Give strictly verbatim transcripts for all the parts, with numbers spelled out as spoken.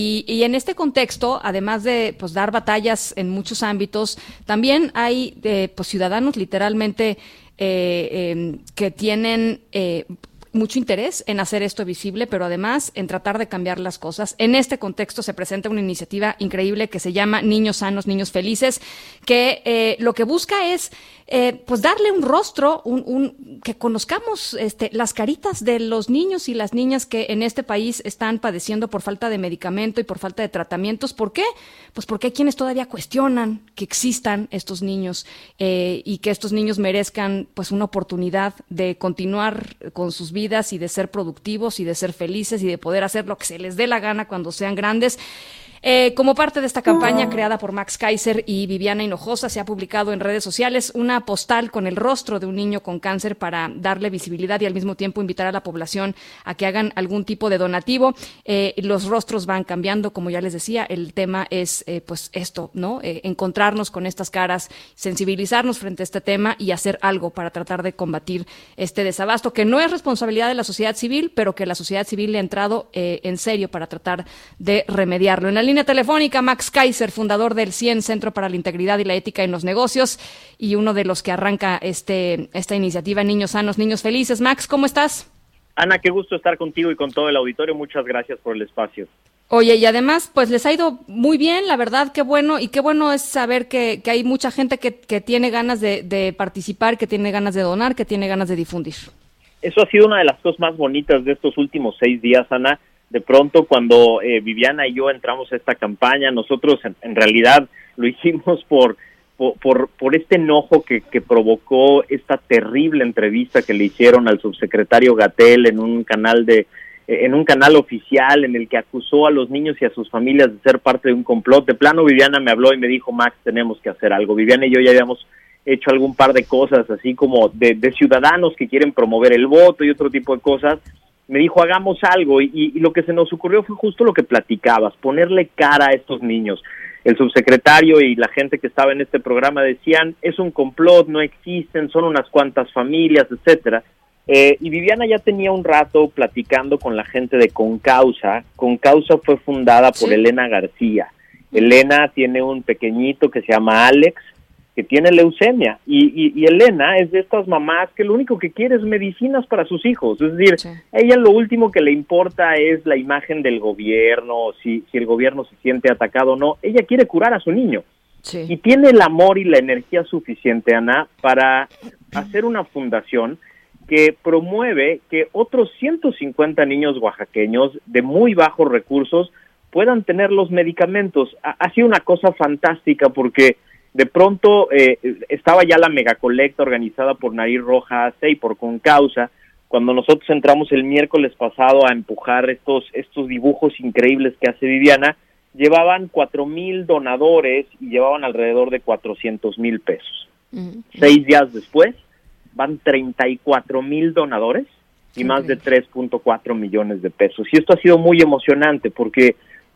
Y, y en este contexto, además de pues dar batallas en muchos ámbitos, también hay eh, pues ciudadanos literalmente eh, eh, que tienen eh, mucho interés en hacer esto visible, pero además en tratar de cambiar las cosas. En este contexto se presenta una iniciativa increíble que se llama Niños Sanos, Niños Felices, que eh, lo que busca es eh, pues darle un rostro, un, un, que conozcamos este, las caritas de los niños y las niñas que en este país están padeciendo por falta de medicamento y por falta de tratamientos. ¿Por qué? Pues porque hay quienes todavía cuestionan que existan estos niños eh, y que estos niños merezcan pues una oportunidad de continuar con sus vidas y de ser productivos y de ser felices y de poder hacer lo que se les dé la gana cuando sean grandes. Eh, como parte de esta campaña creada por Max Kaiser y Viviana Hinojosa, se ha publicado en redes sociales una postal con el rostro de un niño con cáncer para darle visibilidad y al mismo tiempo invitar a la población a que hagan algún tipo de donativo. Eh, los rostros van cambiando, como ya les decía, el tema es eh, pues esto, ¿no? Eh, encontrarnos con estas caras, sensibilizarnos frente a este tema y hacer algo para tratar de combatir este desabasto, que no es responsabilidad de la sociedad civil, pero que la sociedad civil le ha entrado eh, en serio para tratar de remediarlo. En la línea telefónica, Max Kaiser, fundador del CIEN, Centro para la Integridad y la Ética en los Negocios, y uno de los que arranca este esta iniciativa Niños Sanos, Niños Felices. Max, ¿cómo estás? Ana, qué gusto estar contigo y con todo el auditorio. Muchas gracias por el espacio. Oye, y además, pues les ha ido muy bien, la verdad, qué bueno, y qué bueno es saber que, que hay mucha gente que, que tiene ganas de, de participar, que tiene ganas de donar, que tiene ganas de difundir. Eso ha sido una de las cosas más bonitas de estos últimos seis días, Ana. De pronto, cuando eh, Viviana y yo entramos a esta campaña, nosotros en, en realidad lo hicimos por por, por, por este enojo que, que provocó esta terrible entrevista que le hicieron al subsecretario Gatell en un canal de eh, en un canal oficial en el que acusó a los niños y a sus familias de ser parte de un complot. De plano, Viviana me habló y me dijo: Max, tenemos que hacer algo. Viviana y yo ya habíamos hecho algún par de cosas, así como de, de ciudadanos que quieren promover el voto y otro tipo de cosas. Me dijo, hagamos algo, y, y lo que se nos ocurrió fue justo lo que platicabas, ponerle cara a estos niños. El subsecretario y la gente que estaba en este programa decían, es un complot, no existen, son unas cuantas familias, etcétera. Eh, y Viviana ya tenía un rato platicando con la gente de Concausa. Concausa fue fundada por sí. Elena García. Elena tiene un pequeñito que se llama Alex, que tiene leucemia, y, y, y Elena es de estas mamás que lo único que quiere es medicinas para sus hijos. Es decir, sí. a ella lo último que le importa es la imagen del gobierno, si, si el gobierno se siente atacado o no. Ella quiere curar a su niño. Sí. Y tiene el amor y la energía suficiente, Ana, para hacer una fundación que promueve que otros ciento cincuenta niños oaxaqueños de muy bajos recursos puedan tener los medicamentos. Ha, ha sido una cosa fantástica porque de pronto eh, estaba ya la megacolecta organizada por Nariz Roja A C y por Concausa. Cuando nosotros entramos el miércoles pasado a empujar estos estos dibujos increíbles que hace Viviana, llevaban cuatro mil donadores y llevaban alrededor de cuatrocientos mil pesos. Uh-huh. Seis días después, van treinta y cuatro mil donadores y okay. más de tres punto cuatro millones de pesos. Y esto ha sido muy emocionante porque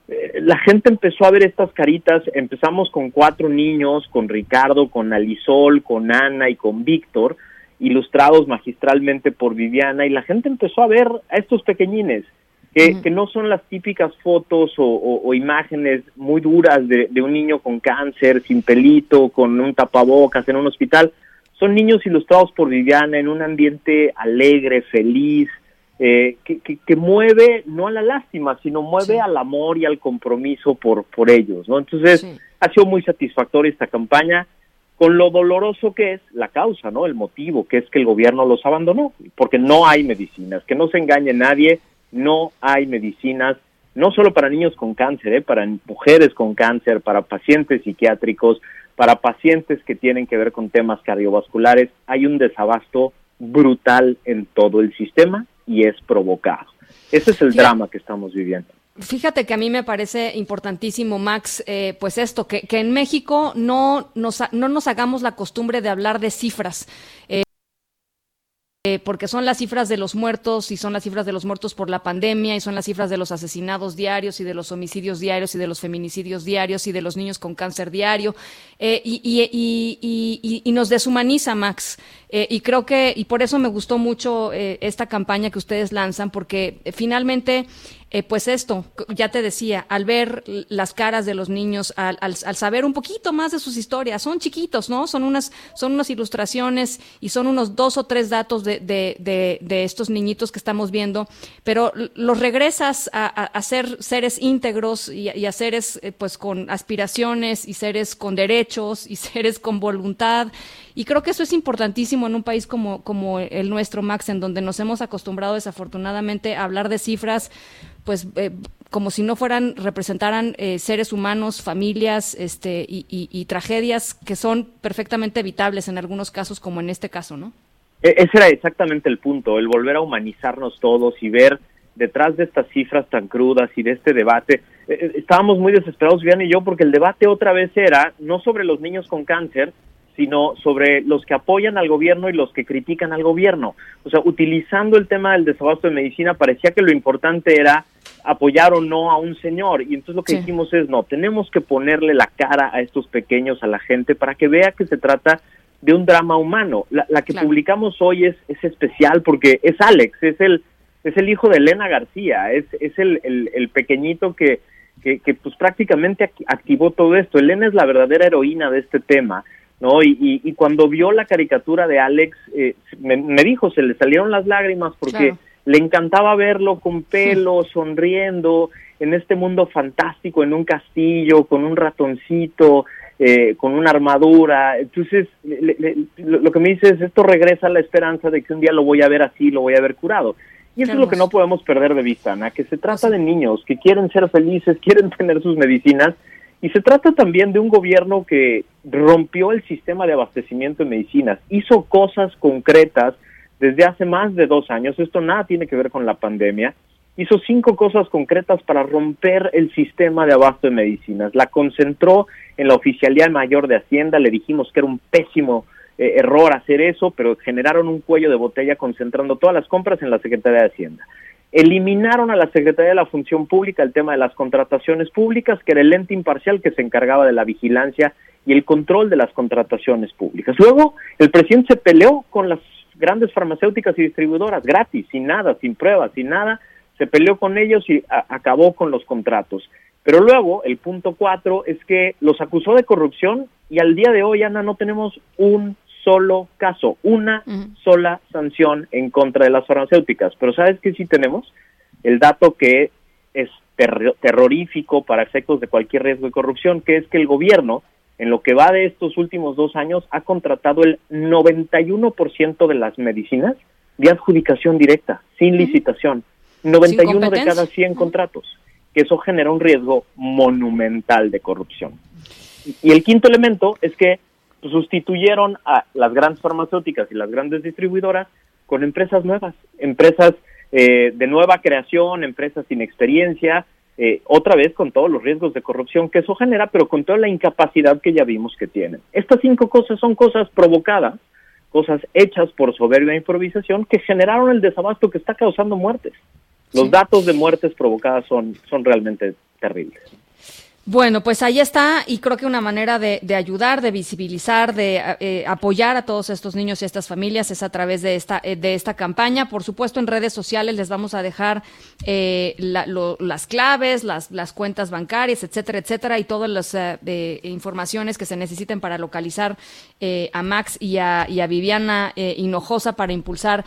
la gente empezó a ver estas caritas. Empezamos con cuatro niños, con Ricardo, con Alisol, con Ana y con Víctor, ilustrados magistralmente por Viviana, y la gente empezó a ver a estos pequeñines, que, uh-huh. que no son las típicas fotos o, o, o imágenes muy duras de, de un niño con cáncer, sin pelito, con un tapabocas en un hospital. Son niños ilustrados por Viviana en un ambiente alegre, feliz, Eh, que, que, que mueve no a la lástima, sino mueve sí. al amor y al compromiso por, por ellos, ¿no? Entonces, sí. ha sido muy satisfactoria esta campaña, con lo doloroso que es la causa, ¿no? El motivo, que es que el gobierno los abandonó, porque no hay medicinas. Que no se engañe nadie, no hay medicinas, no solo para niños con cáncer, ¿eh? Para mujeres con cáncer, para pacientes psiquiátricos, para pacientes que tienen que ver con temas cardiovasculares. Hay un desabasto brutal en todo el sistema, y es provocado. Ese es el Fíjate, drama que estamos viviendo. Fíjate que a mí me parece importantísimo, Max, eh, pues esto, que, que en México no nos, no nos hagamos la costumbre de hablar de cifras, eh, Eh, porque son las cifras de los muertos y son las cifras de los muertos por la pandemia y son las cifras de los asesinados diarios y de los homicidios diarios y de los feminicidios diarios y de los niños con cáncer diario, eh, y, y, y, y, y nos deshumaniza, Max, eh, y creo que, y por eso me gustó mucho eh, esta campaña que ustedes lanzan, porque eh, finalmente eh, pues esto, ya te decía, al ver las caras de los niños, al, al, al saber un poquito más de sus historias, son chiquitos, ¿no? Son unas, son unas ilustraciones y son unos dos o tres datos de, de, de, de estos niñitos que estamos viendo, pero los regresas a, a, a ser seres íntegros y, y a seres eh, pues con aspiraciones y seres con derechos y seres con voluntad. Y creo que eso es importantísimo en un país como, como el nuestro, Max, en donde nos hemos acostumbrado desafortunadamente a hablar de cifras, pues eh, como si no fueran, representaran eh, seres humanos, familias, este, y, y, y tragedias que son perfectamente evitables en algunos casos, como en este caso, ¿no? Ese era exactamente el punto, el volver a humanizarnos todos y ver detrás de estas cifras tan crudas y de este debate. Eh, estábamos muy desesperados, Viviana y yo, porque el debate otra vez era no sobre los niños con cáncer, sino sobre los que apoyan al gobierno y los que critican al gobierno. O sea, utilizando el tema del desabasto de medicina, parecía que lo importante era apoyar o no a un señor, y entonces lo que sí. dijimos es, no, tenemos que ponerle la cara a estos pequeños, a la gente, para que vea que se trata de un drama humano. La, la que claro. publicamos hoy es, es especial porque es Alex, es el es el hijo de Elena García, es es el, el, el pequeñito que, que, que pues prácticamente activó todo esto. Elena es la verdadera heroína de este tema, ¿no? Y, y, y cuando vio la caricatura de Alex, eh, me, me dijo, se le salieron las lágrimas porque claro. le encantaba verlo con pelo, sí. sonriendo, en este mundo fantástico, en un castillo, con un ratoncito, eh, con una armadura. Entonces, le, le, lo que me dice es, esto regresa a la esperanza de que un día lo voy a ver así, lo voy a ver curado. Y eso es lo que no podemos perder de vista, Ana, que se trata de niños que quieren ser felices, quieren tener sus medicinas. Y se trata también de un gobierno que rompió el sistema de abastecimiento de medicinas, hizo cosas concretas desde hace más de dos años, esto nada tiene que ver con la pandemia, hizo cinco cosas concretas para romper el sistema de abasto de medicinas, la concentró en la Oficialía Mayor de Hacienda, le dijimos que era un pésimo eh, error hacer eso, pero generaron un cuello de botella concentrando todas las compras en la Secretaría de Hacienda. Eliminaron a la Secretaría de la Función Pública el tema de las contrataciones públicas, que era el ente imparcial que se encargaba de la vigilancia y el control de las contrataciones públicas. Luego, el presidente se peleó con las grandes farmacéuticas y distribuidoras, gratis, sin nada, sin pruebas, sin nada, se peleó con ellos y a- acabó con los contratos. Pero luego, el punto cuatro es que los acusó de corrupción y al día de hoy, Ana, no tenemos un solo caso, una uh-huh. sola sanción en contra de las farmacéuticas. Pero ¿sabes qué sí tenemos? El dato que es ter- terrorífico para efectos de cualquier riesgo de corrupción, que es que el gobierno, en lo que va de estos últimos dos años, ha contratado el noventa y uno por ciento de las medicinas de adjudicación directa, sin uh-huh. licitación. noventa y uno de cada cien uh-huh. contratos, que eso genera un riesgo monumental de corrupción. Y el quinto elemento es que sustituyeron a las grandes farmacéuticas y las grandes distribuidoras con empresas nuevas, empresas eh, de nueva creación, empresas sin experiencia, eh, otra vez con todos los riesgos de corrupción que eso genera, pero con toda la incapacidad que ya vimos que tienen. Estas cinco cosas son cosas provocadas, cosas hechas por soberbia e improvisación que generaron el desabasto que está causando muertes. Los sí. datos de muertes provocadas son, son realmente terribles. Bueno, pues ahí está, y creo que una manera de, de ayudar, de visibilizar, de eh, apoyar a todos estos niños y estas familias es a través de esta eh, de esta campaña. Por supuesto, en redes sociales les vamos a dejar eh, la, lo, las claves, las las cuentas bancarias, etcétera, etcétera, y todas las eh, de, informaciones que se necesiten para localizar eh, a Max y a, y a Viviana eh, Hinojosa para impulsar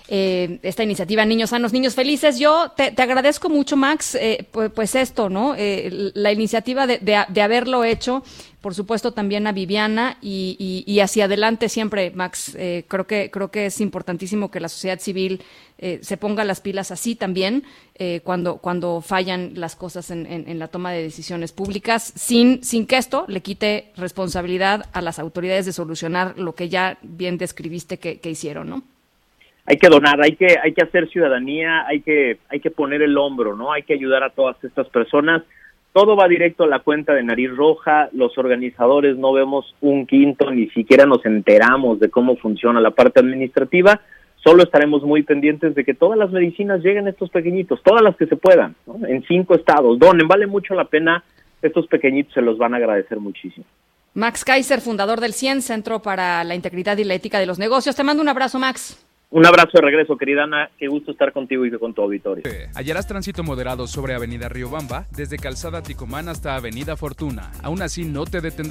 Eh, esta iniciativa Niños Sanos, Niños Felices. Yo te, te agradezco mucho, Max, eh, pues, pues esto, ¿no? Eh, la iniciativa de, de, de haberlo hecho, por supuesto también a Viviana y, y, y hacia adelante siempre, Max. Eh, creo que creo que es importantísimo que la sociedad civil eh, se ponga las pilas así también eh, cuando cuando fallan las cosas en, en, en la toma de decisiones públicas, sin sin que esto le quite responsabilidad a las autoridades de solucionar lo que ya bien describiste que, que hicieron, ¿no? Hay que donar, hay que hay que hacer ciudadanía, hay que hay que poner el hombro, ¿no? Hay que ayudar a todas estas personas. Todo va directo a la cuenta de Nariz Roja. Los organizadores no vemos un quinto, ni siquiera nos enteramos de cómo funciona la parte administrativa. Solo estaremos muy pendientes de que todas las medicinas lleguen a estos pequeñitos, todas las que se puedan, ¿no? En cinco estados. Donen, vale mucho la pena. Estos pequeñitos se los van a agradecer muchísimo. Max Kaiser, fundador del C I E N, Centro para la Integridad y la Ética de los Negocios. Te mando un abrazo, Max. Un abrazo de regreso, querida Ana, qué gusto estar contigo y con tu auditorio. Hallarás tránsito moderado sobre Avenida Riobamba, desde Calzada Ticomán hasta Avenida Fortuna. Aún así no te detendrás.